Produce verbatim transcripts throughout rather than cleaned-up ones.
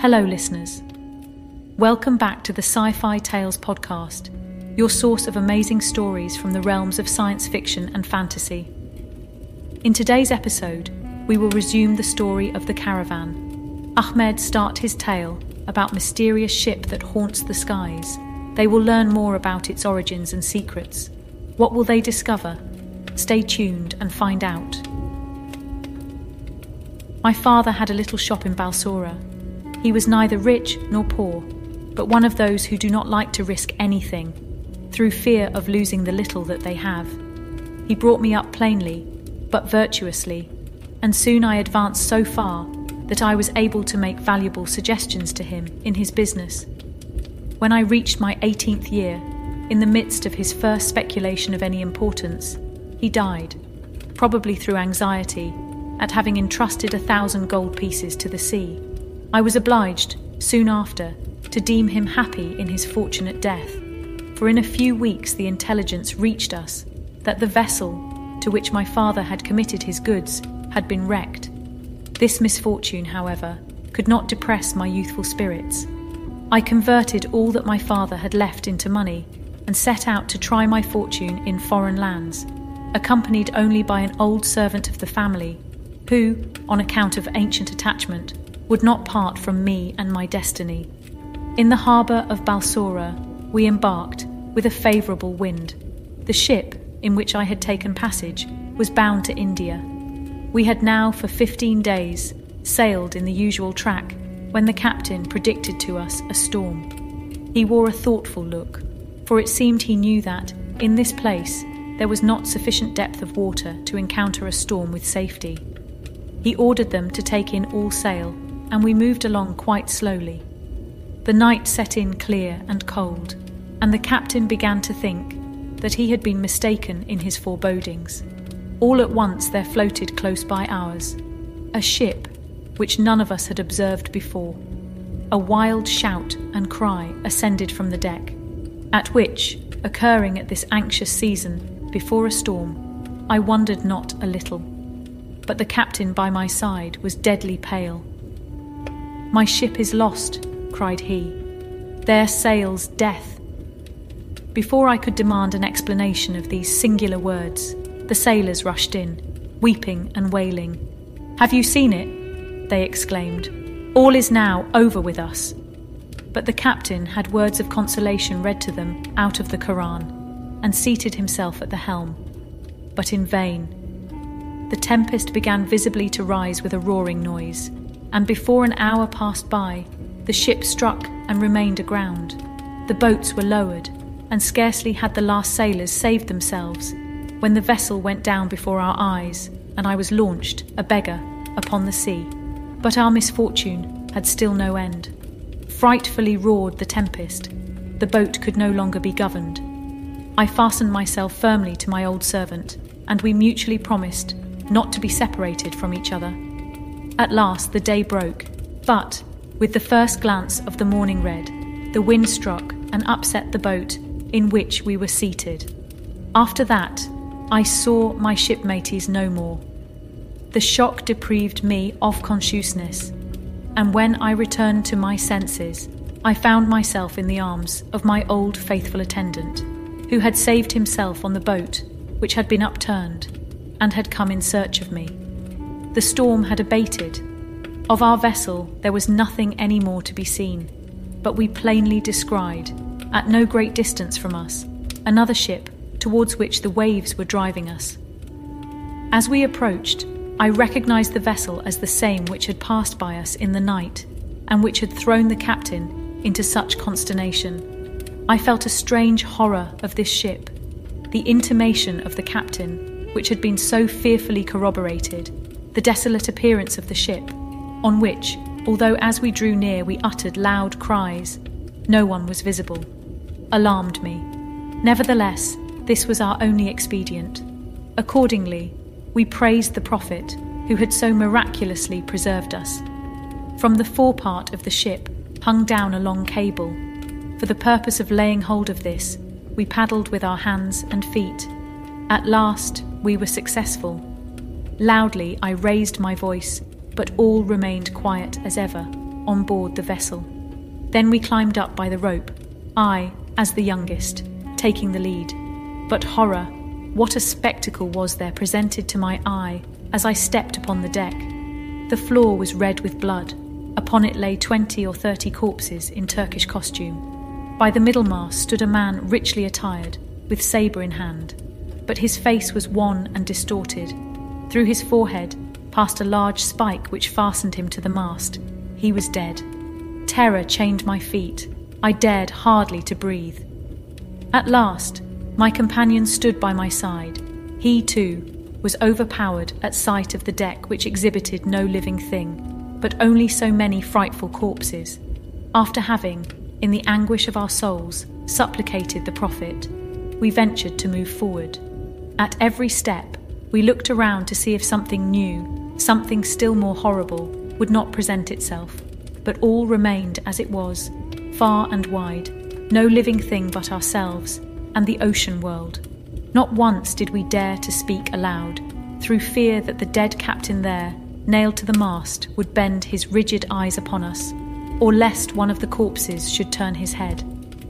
Hello listeners. Welcome back to the Sci-Fi Tales podcast, your source of amazing stories from the realms of science fiction and fantasy. In today's episode, we will resume the story of the Caravan. Ahmed starts his tale about mysterious ship that haunts the skies. They will learn more about its origins and secrets. What will they discover? Stay tuned and find out. My father had a little shop in Balsora. He was neither rich nor poor, but one of those who do not like to risk anything, through fear of losing the little that they have. He brought me up plainly, but virtuously, and soon I advanced so far that I was able to make valuable suggestions to him in his business. When I reached my eighteenth year, in the midst of his first speculation of any importance, he died, probably through anxiety, at having entrusted a thousand gold pieces to the sea. I was obliged, soon after, to deem him happy in his fortunate death, for in a few weeks the intelligence reached us that the vessel to which my father had committed his goods had been wrecked. This misfortune, however, could not depress my youthful spirits. I converted all that my father had left into money and set out to try my fortune in foreign lands, accompanied only by an old servant of the family, who, on account of ancient attachment, would not part from me and my destiny. In the harbour of Balsora, we embarked with a favourable wind. The ship, in which I had taken passage, was bound to India. We had now for fifteen days sailed in the usual track when the captain predicted to us a storm. He wore a thoughtful look, for it seemed he knew that, in this place, there was not sufficient depth of water to encounter a storm with safety. He ordered them to take in all sail, and we moved along quite slowly. The night set in clear and cold, and the captain began to think that he had been mistaken in his forebodings. All at once there floated close by ours a ship which none of us had observed before. A wild shout and cry ascended from the deck, at which, occurring at this anxious season before a storm, I wondered not a little. But the captain by my side was deadly pale. "My ship is lost," cried he. "There sails death." Before I could demand an explanation of these singular words, the sailors rushed in, weeping and wailing. "Have you seen it?" they exclaimed. "All is now over with us." But the captain had words of consolation read to them out of the Quran, and seated himself at the helm. But in vain. The tempest began visibly to rise with a roaring noise, and before an hour passed by, the ship struck and remained aground. The boats were lowered, and scarcely had the last sailors saved themselves, when the vessel went down before our eyes, and I was launched, a beggar, upon the sea. But our misfortune had still no end. Frightfully roared the tempest. The boat could no longer be governed. I fastened myself firmly to my old servant, and we mutually promised not to be separated from each other. At last the day broke, but, with the first glance of the morning red, the wind struck and upset the boat in which we were seated. After that, I saw my shipmates no more. The shock deprived me of consciousness, and when I returned to my senses, I found myself in the arms of my old faithful attendant, who had saved himself on the boat which had been upturned, and had come in search of me. The storm had abated. Of our vessel there was nothing any more to be seen, but we plainly descried, at no great distance from us, another ship towards which the waves were driving us. As we approached, I recognized the vessel as the same which had passed by us in the night, and which had thrown the captain into such consternation. I felt a strange horror of this ship, the intimation of the captain, which had been so fearfully corroborated, the desolate appearance of the ship, on which, although as we drew near we uttered loud cries, no one was visible, alarmed me. Nevertheless, this was our only expedient. Accordingly, we praised the Prophet, who had so miraculously preserved us. From the forepart of the ship hung down a long cable. For the purpose of laying hold of this, we paddled with our hands and feet. At last, we were successful. Loudly I raised my voice, but all remained quiet as ever. on board the vessel. Then we climbed up by the rope, I, as the youngest, taking the lead. But horror, what a spectacle was there presented to my eye as I stepped upon the deck. The floor was red with blood. Upon it lay twenty or thirty corpses in Turkish costume. By the middle mast stood a man richly attired, with sabre in hand, but his face was wan and distorted. Through his forehead passed a large spike which fastened him to the mast. He was dead. Terror chained my feet. I dared hardly to breathe. At last, my companion stood by my side. He, too, was overpowered at sight of the deck which exhibited no living thing, but only so many frightful corpses. After having, in the anguish of our souls, supplicated the Prophet, we ventured to move forward. At every step, we looked around to see if something new, something still more horrible, would not present itself, but all remained as it was, far and wide, no living thing but ourselves and the ocean world. Not once did we dare to speak aloud, through fear that the dead captain there, nailed to the mast, would bend his rigid eyes upon us, or lest one of the corpses should turn his head.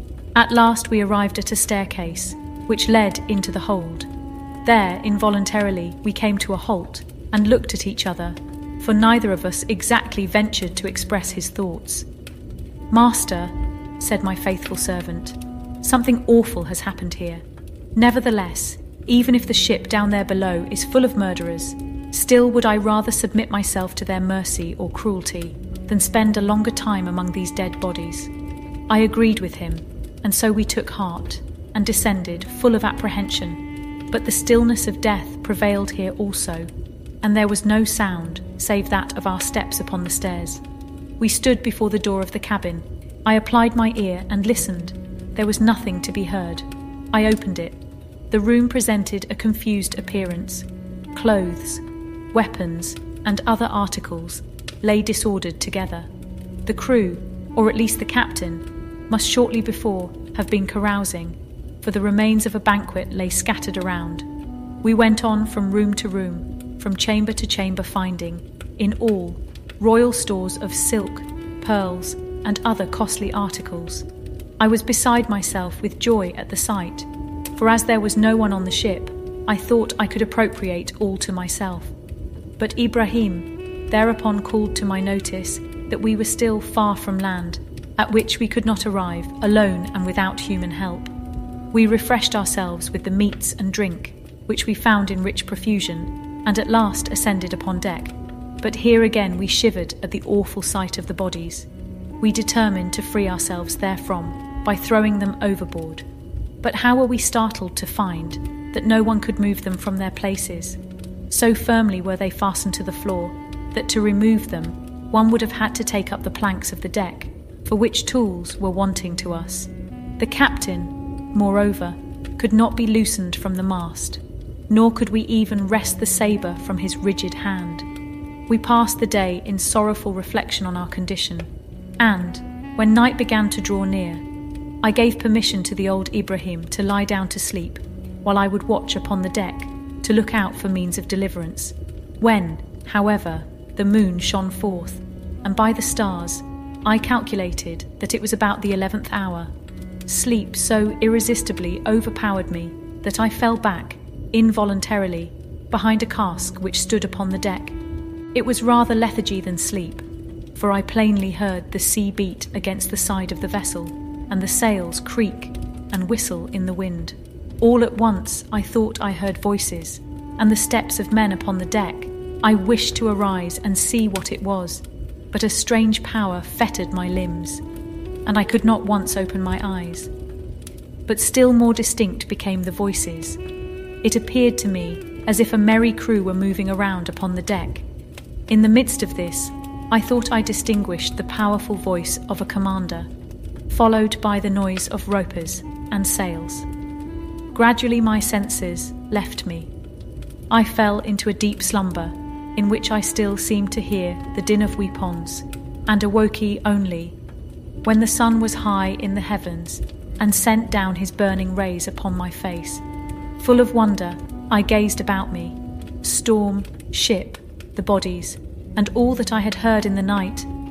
At last we arrived at a staircase, which led into the hold. There, involuntarily, we came to a halt and looked at each other, for neither of us exactly ventured to express his thoughts. "Master," said my faithful servant, "something awful has happened here. Nevertheless, even if the ship down there below is full of murderers, still would I rather submit myself to their mercy or cruelty than spend a longer time among these dead bodies." I agreed with him, and so we took heart and descended, full of apprehension. But the stillness of death prevailed here also, and there was no sound save that of our steps upon the stairs. We stood before the door of the cabin. I applied my ear and listened. There was nothing to be heard. I opened it. The room presented a confused appearance. Clothes, weapons, and other articles lay disordered together. The crew, or at least the captain, must shortly before have been carousing, for the remains of a banquet lay scattered around. We went on from room to room, from chamber to chamber, finding, in all, royal stores of silk, pearls, and other costly articles. I was beside myself with joy at the sight, for as there was no one on the ship, I thought I could appropriate all to myself. But Ibrahim thereupon called to my notice that we were still far from land, at which we could not arrive, alone and without human help. We refreshed ourselves with the meats and drink, which we found in rich profusion, and at last ascended upon deck. But here again we shivered at the awful sight of the bodies. We determined to free ourselves therefrom by throwing them overboard. But how were we startled to find that no one could move them from their places? So firmly were they fastened to the floor that to remove them one would have had to take up the planks of the deck, for which tools were wanting to us. The captain, moreover, could not be loosened from the mast, nor could we even wrest the sabre from his rigid hand. We passed the day in sorrowful reflection on our condition, and, when night began to draw near, I gave permission to the old Ibrahim to lie down to sleep, while I would watch upon the deck to look out for means of deliverance. When, however, the moon shone forth, and by the stars, I calculated that it was about the eleventh hour. Sleep so irresistibly overpowered me that I fell back, involuntarily, behind a cask which stood upon the deck. It was rather lethargy than sleep, for I plainly heard the sea beat against the side of the vessel, and the sails creak and whistle in the wind. All at once I thought I heard voices, and the steps of men upon the deck. I wished to arise and see what it was, but a strange power fettered my limbs, and I could not once open my eyes. But still more distinct became the voices. It appeared to me as if a merry crew were moving around upon the deck. In the midst of this, I thought I distinguished the powerful voice of a commander, followed by the noise of ropers and sails. Gradually my senses left me. I fell into a deep slumber, in which I still seemed to hear the din of weapons, and awoke only when the sun was high in the heavens and sent down his burning rays upon my face. Full of wonder, I gazed about me. Storm, ship, the bodies, and all that I had heard in the night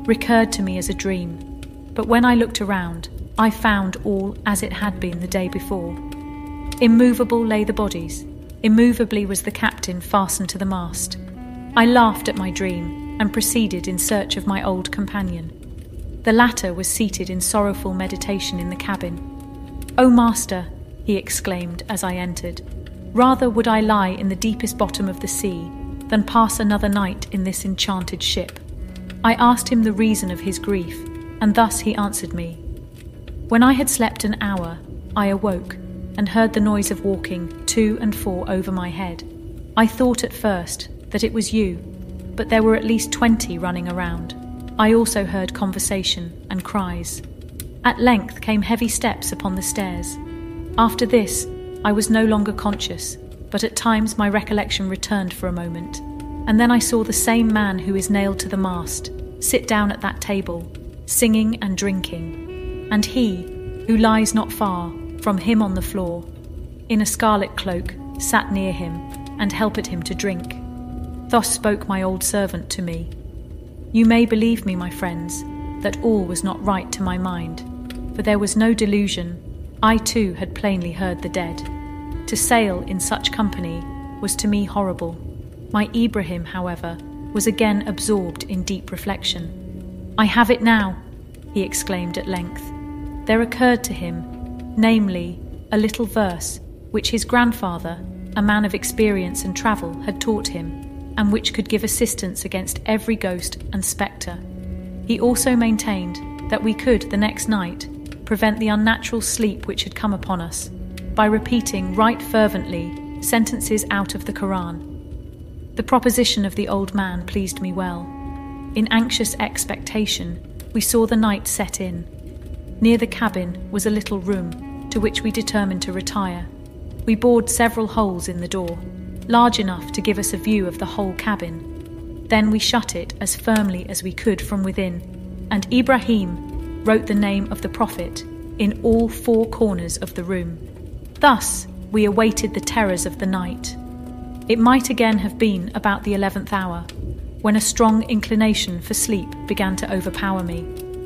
recurred to me as a dream, but when I looked around, I found all as it had been the day before. Immovable lay the bodies. Immovably was the captain fastened to the mast. I laughed at my dream and proceeded in search of my old companion. The latter was seated in sorrowful meditation in the cabin. "O master," he exclaimed as I entered, "rather would I lie in the deepest bottom of the sea than pass another night in this enchanted ship." I asked him the reason of his grief, and thus he answered me. "When I had slept an hour, I awoke and heard the noise of walking to and fro over my head. I thought at first that it was you, but there were at least twenty running around. I also heard conversation and cries. At length came heavy steps upon the stairs. After this, I was no longer conscious, but at times my recollection returned for a moment, and then I saw the same man who is nailed to the mast sit down at that table, singing and drinking, and he, who lies not far from him on the floor, in a scarlet cloak, sat near him and helped him to drink. Thus spoke my old servant to me. You may believe me, my friends, that all was not right to my mind, for there was no delusion. I too had plainly heard the dead. To sail in such company was to me horrible. My Ibrahim, however, was again absorbed in deep reflection. "I have it now," he exclaimed at length. There occurred to him, namely, a little verse which his grandfather, a man of experience and travel, had taught him, and which could give assistance against every ghost and spectre. He also maintained that we could, the next night, prevent the unnatural sleep which had come upon us by repeating right fervently sentences out of the Quran. The proposition of the old man pleased me well. In anxious expectation, we saw the night set in. Near the cabin was a little room, to which we determined to retire. We bored several holes in the door, large enough to give us a view of the whole cabin. Then we shut it as firmly as we could from within, and Ibrahim wrote the name of the Prophet in all four corners of the room. Thus we awaited the terrors of the night. It might again have been about the eleventh hour, when a strong inclination for sleep began to overpower me.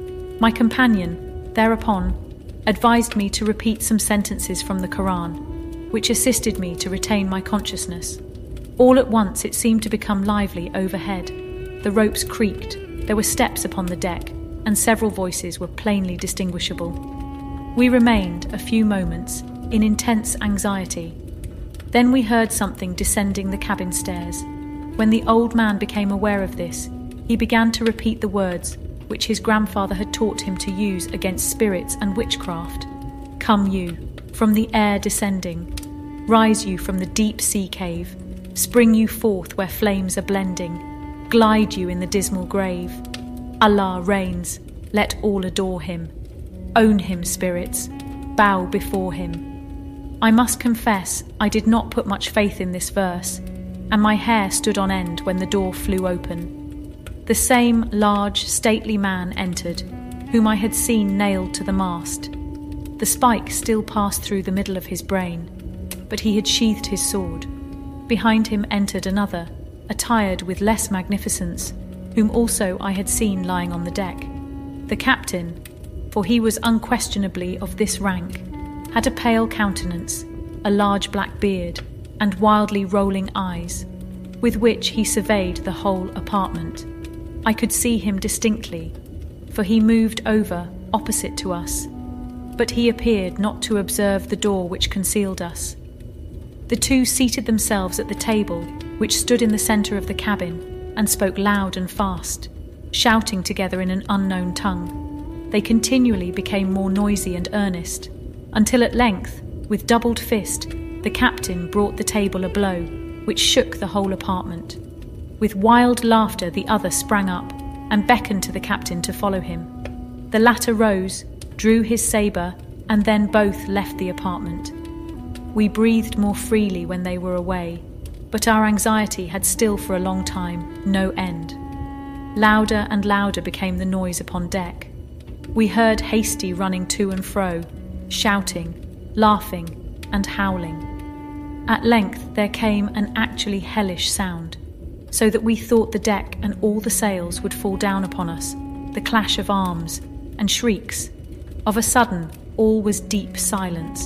My companion, thereupon, advised me to repeat some sentences from the Quran, which assisted me to retain my consciousness. All at once it seemed to become lively overhead. The ropes creaked, there were steps upon the deck, and several voices were plainly distinguishable. We remained a few moments in intense anxiety. Then we heard something descending the cabin stairs. When the old man became aware of this, he began to repeat the words which his grandfather had taught him to use against spirits and witchcraft. "Come you, from the air descending, rise you from the deep sea cave, spring you forth where flames are blending, glide you in the dismal grave. Allah reigns, let all adore him. Own him, spirits, bow before him." I must confess I did not put much faith in this verse, and my hair stood on end when the door flew open. The same large, stately man entered, whom I had seen nailed to the mast. The spike still passed through the middle of his brain, but he had sheathed his sword. Behind him entered another, attired with less magnificence, whom also I had seen lying on the deck. The captain, for he was unquestionably of this rank, had a pale countenance, a large black beard, and wildly rolling eyes, with which he surveyed the whole apartment. I could see him distinctly, for he moved over opposite to us, but he appeared not to observe the door which concealed us. The two seated themselves at the table, which stood in the centre of the cabin, and spoke loud and fast, shouting together in an unknown tongue. They continually became more noisy and earnest, until at length, with doubled fist, the captain brought the table a blow, which shook the whole apartment. With wild laughter the other sprang up, and beckoned to the captain to follow him. The latter rose, drew his sabre, and then both left the apartment. We breathed more freely when they were away, but our anxiety had still for a long time no end. Louder and louder became the noise upon deck. We heard Hasty running to and fro, shouting, laughing, and howling. At length there came an actually hellish sound, so that we thought the deck and all the sails would fall down upon us, the clash of arms, and shrieks. Of a sudden, all was deep silence.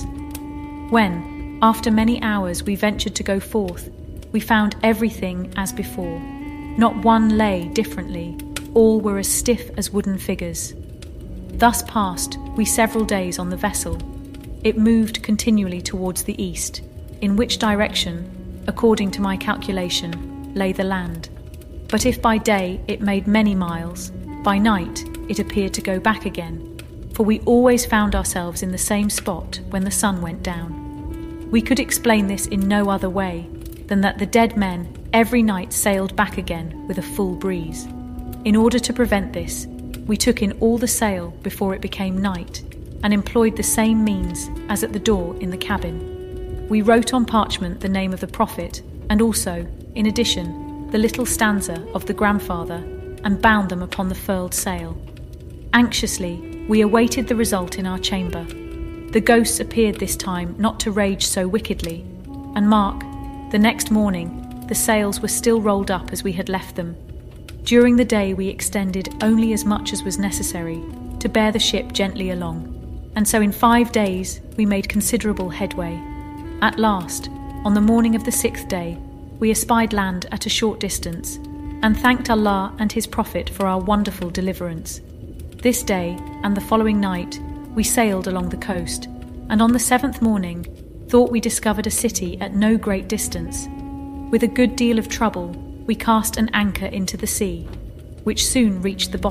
When, after many hours, we ventured to go forth, we found everything as before. Not one lay differently, all were as stiff as wooden figures. Thus passed we several days on the vessel. It moved continually towards the east, in which direction, according to my calculation, lay the land. But if by day it made many miles, by night it appeared to go back again, for we always found ourselves in the same spot when the sun went down. We could explain this in no other way than that the dead men every night sailed back again with a full breeze. In order to prevent this, we took in all the sail before it became night, and employed the same means as at the door in the cabin. We wrote on parchment the name of the prophet, and also, in addition, the little stanza of the grandfather, and bound them upon the furled sail. Anxiously, we awaited the result in our chamber. The ghosts appeared this time not to rage so wickedly, and mark, the next morning, the sails were still rolled up as we had left them. During the day we extended only as much as was necessary to bear the ship gently along, and so in five days we made considerable headway. At last, on the morning of the sixth day, we espied land at a short distance, and thanked Allah and His Prophet for our wonderful deliverance. This day and the following night we sailed along the coast, and on the seventh morning thought we discovered a city at no great distance. With a good deal of trouble, we cast an anchor into the sea, which soon reached the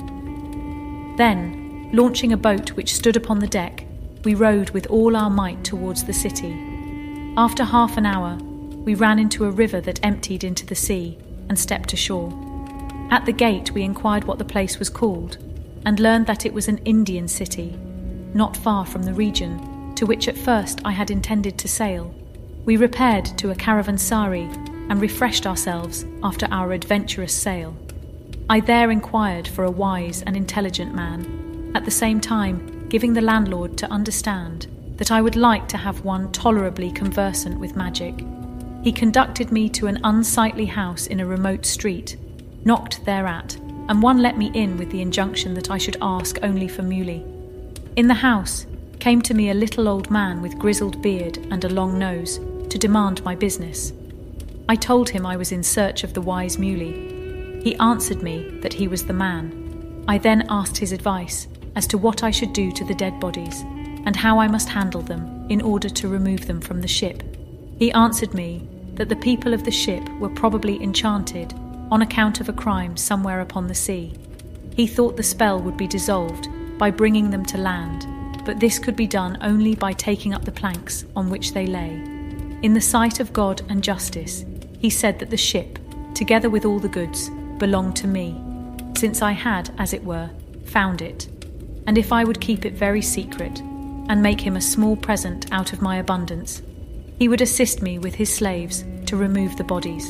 bottom. Then, launching a boat which stood upon the deck, we rowed with all our might towards the city. After half an hour, we ran into a river that emptied into the sea and stepped ashore. At the gate we inquired what the place was called, and learned that it was an Indian city, not far from the region to which at first I had intended to sail. We repaired to a caravanserai and refreshed ourselves after our adventurous sail. I there inquired for a wise and intelligent man, at the same time giving the landlord to understand that I would like to have one tolerably conversant with magic. He conducted me to an unsightly house in a remote street, knocked thereat, and one let me in with the injunction that I should ask only for Muley. In the house came to me a little old man with grizzled beard and a long nose to demand my business. I told him I was in search of the wise Muley. He answered me that he was the man. I then asked his advice as to what I should do to the dead bodies, and how I must handle them in order to remove them from the ship. He answered me that the people of the ship were probably enchanted on account of a crime somewhere upon the sea. He thought the spell would be dissolved by bringing them to land, but this could be done only by taking up the planks on which they lay. In the sight of God and justice, he said that the ship, together with all the goods, belonged to me, since I had, as it were, found it, and if I would keep it very secret, and make him a small present out of my abundance, he would assist me with his slaves to remove the bodies.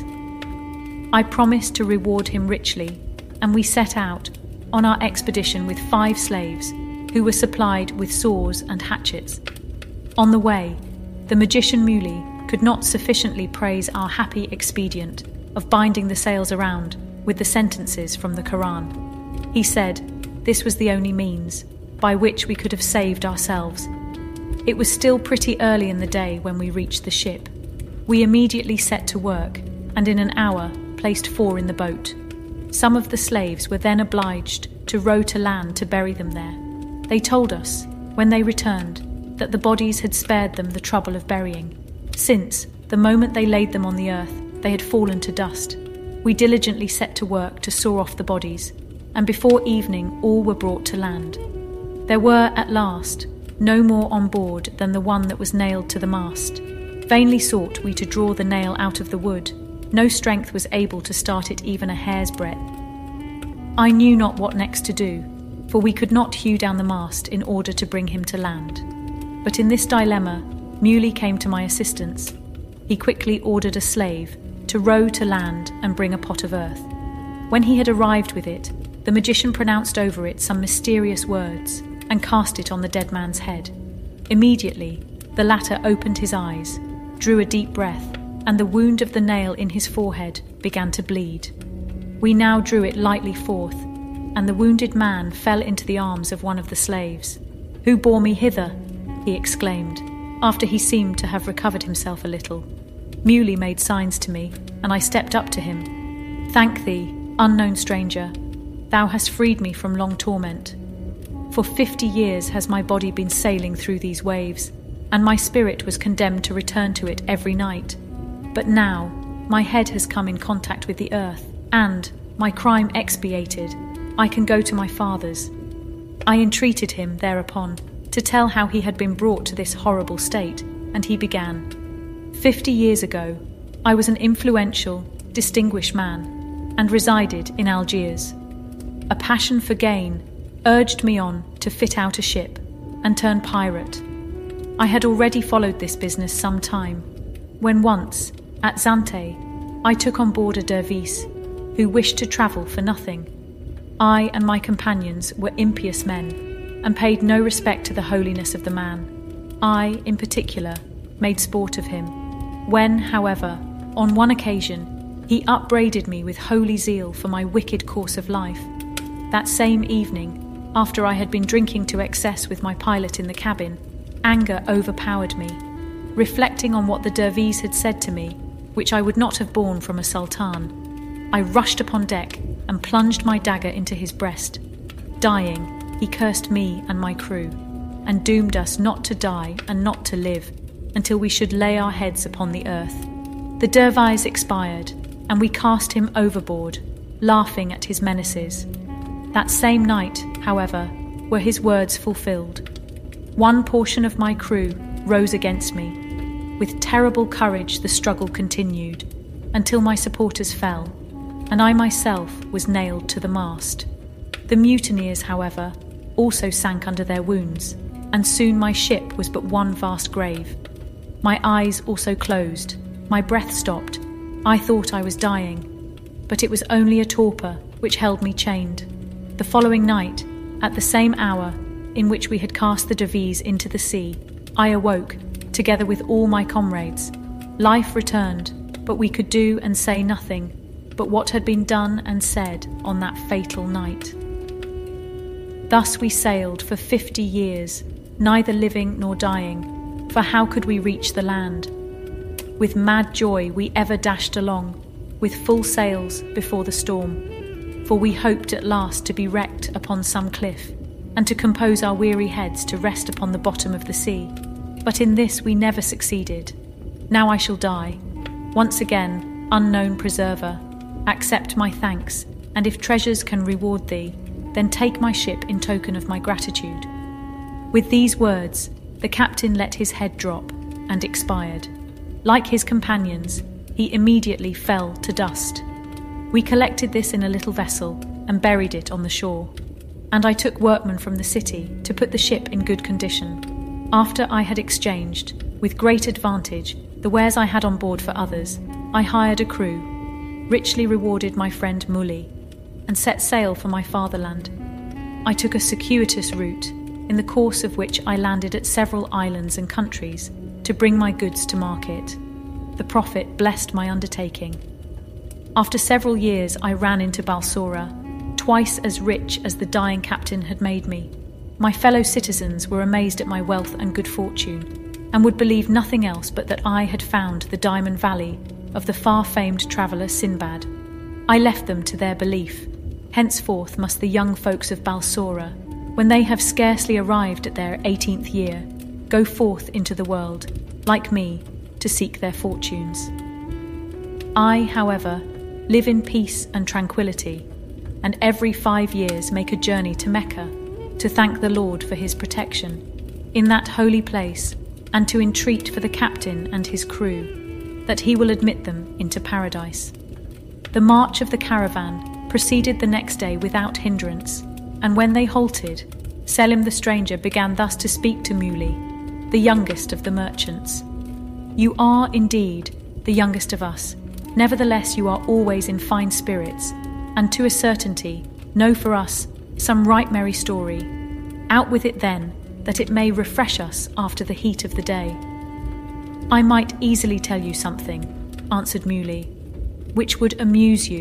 I promised to reward him richly, and we set out on our expedition with five slaves, who were supplied with saws and hatchets. On the way, the magician Muley could not sufficiently praise our happy expedient of binding the sails around with the sentences from the Quran. He said this was the only means by which we could have saved ourselves. It was still pretty early in the day when we reached the ship. We immediately set to work, and in an hour placed four in the boat. Some of the slaves were then obliged to row to land to bury them there. They told us, when they returned, that the bodies had spared them the trouble of burying, since, the moment they laid them on the earth, they had fallen to dust. We diligently set to work to saw off the bodies, and before evening all were brought to land. There were, at last, no more on board than the one that was nailed to the mast. Vainly sought we to draw the nail out of the wood. No strength was able to start it even a hair's breadth. I knew not what next to do, for we could not hew down the mast in order to bring him to land. But in this dilemma, Muley came to my assistance. He quickly ordered a slave to row to land and bring a pot of earth. When he had arrived with it, the magician pronounced over it some mysterious words and cast it on the dead man's head. Immediately, the latter opened his eyes, drew a deep breath, and the wound of the nail in his forehead began to bleed. We now drew it lightly forth, and the wounded man fell into the arms of one of the slaves. "Who bore me hither?" he exclaimed, after he seemed to have recovered himself a little. Muley made signs to me, and I stepped up to him. "Thank thee, unknown stranger. Thou hast freed me from long torment. For fifty years has my body been sailing through these waves, and my spirit was condemned to return to it every night. But now my head has come in contact with the earth, and, my crime expiated, I can go to my fathers." I entreated him thereupon to tell how he had been brought to this horrible state, and he began. Fifty years ago, I was an influential, distinguished man, and resided in Algiers. A passion for gain urged me on to fit out a ship and turn pirate. I had already followed this business some time, when once, at Zante, I took on board a dervish who wished to travel for nothing. I and my companions were impious men, and paid no respect to the holiness of the man. I, in particular, made sport of him. When, however, on one occasion, he upbraided me with holy zeal for my wicked course of life, that same evening, after I had been drinking to excess with my pilot in the cabin, anger overpowered me. Reflecting on what the dervish had said to me, which I would not have borne from a sultan, I rushed upon deck and plunged my dagger into his breast. Dying, he cursed me and my crew, and doomed us not to die and not to live until we should lay our heads upon the earth. The dervish expired, and we cast him overboard, laughing at his menaces. That same night, however, were his words fulfilled. One portion of my crew rose against me. With terrible courage the struggle continued, until my supporters fell, and I myself was nailed to the mast. The mutineers, however, also sank under their wounds, and soon my ship was but one vast grave. My eyes also closed, my breath stopped. I thought I was dying, but it was only a torpor which held me chained. The following night, at the same hour in which we had cast the dervish into the sea, I awoke, together with all my comrades. Life returned, but we could do and say nothing but what had been done and said on that fatal night. Thus we sailed for fifty years, neither living nor dying, for how could we reach the land? With mad joy we ever dashed along, with full sails before the storm, for we hoped at last to be wrecked upon some cliff, and to compose our weary heads to rest upon the bottom of the sea. But in this we never succeeded. Now I shall die. Once again, unknown preserver, accept my thanks, and if treasures can reward thee, then take my ship in token of my gratitude." With these words, the captain let his head drop and expired. Like his companions, he immediately fell to dust. We collected this in a little vessel and buried it on the shore, and I took workmen from the city to put the ship in good condition. After I had exchanged, with great advantage, the wares I had on board for others, I hired a crew, richly rewarded my friend Muley, and set sail for my fatherland. I took a circuitous route, in the course of which I landed at several islands and countries to bring my goods to market. The Prophet blessed my undertaking. After several years I ran into Balsora, twice as rich as the dying captain had made me. My fellow citizens were amazed at my wealth and good fortune, and would believe nothing else but that I had found the Diamond Valley of the far-famed traveller Sinbad. I left them to their belief. Henceforth must the young folks of Balsora, when they have scarcely arrived at their eighteenth year, go forth into the world, like me, to seek their fortunes. I, however, live in peace and tranquillity, and every five years make a journey to Mecca to thank the Lord for his protection in that holy place, and to entreat for the captain and his crew, that he will admit them into paradise. The march of the caravan proceeded the next day without hindrance, and when they halted, Selim the stranger began thus to speak to Muley, the youngest of the merchants. "You are indeed the youngest of us, nevertheless you are always in fine spirits, and to a certainty know for us some right merry story. Out with it then, that it may refresh us after the heat of the day." "I might easily tell you something," answered Muley, "which would amuse you,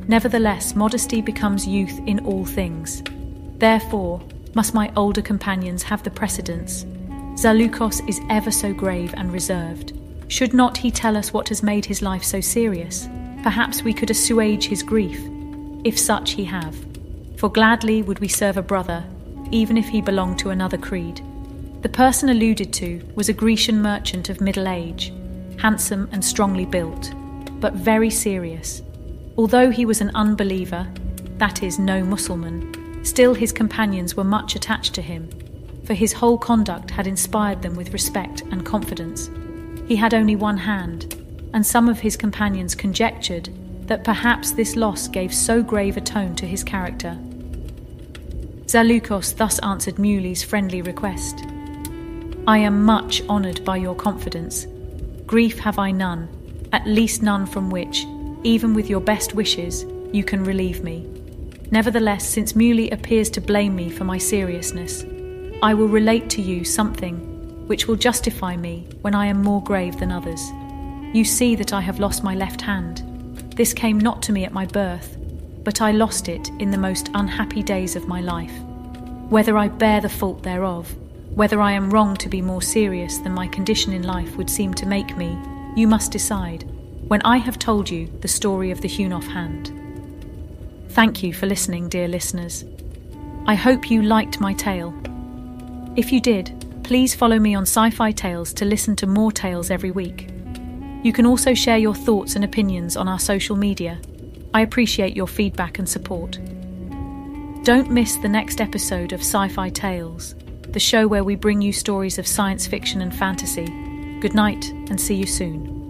Nevertheless, modesty becomes youth in all things. Therefore, must my older companions have the precedence. Zaleukos is ever so grave and reserved. Should not he tell us what has made his life so serious? Perhaps we could assuage his grief, if such he have. For gladly would we serve a brother, even if he belonged to another creed. The person alluded to was a Grecian merchant of middle age, handsome and strongly built, but very serious. Although he was an unbeliever, that is, no Mussulman, still his companions were much attached to him, for his whole conduct had inspired them with respect and confidence. He had only one hand, and some of his companions conjectured that perhaps this loss gave so grave a tone to his character. Zaleukos thus answered Muli's friendly request. I am much honoured by your confidence. Grief have I none, at least none from which, even with your best wishes, you can relieve me. Nevertheless, since Muli appears to blame me for my seriousness, I will relate to you something which will justify me when I am more grave than others. You see that I have lost my left hand. This came not to me at my birth, but I lost it in the most unhappy days of my life. Whether I bear the fault thereof, whether I am wrong to be more serious than my condition in life would seem to make me, you must decide, when I have told you the story of the hewn-off hand. Thank you for listening, dear listeners. I hope you liked my tale. If you did, please follow me on Sci-Fi Tales to listen to more tales every week. You can also share your thoughts and opinions on our social media. I appreciate your feedback and support. Don't miss the next episode of Sci-Fi Tales, the show where we bring you stories of science fiction and fantasy. Good night, and see you soon.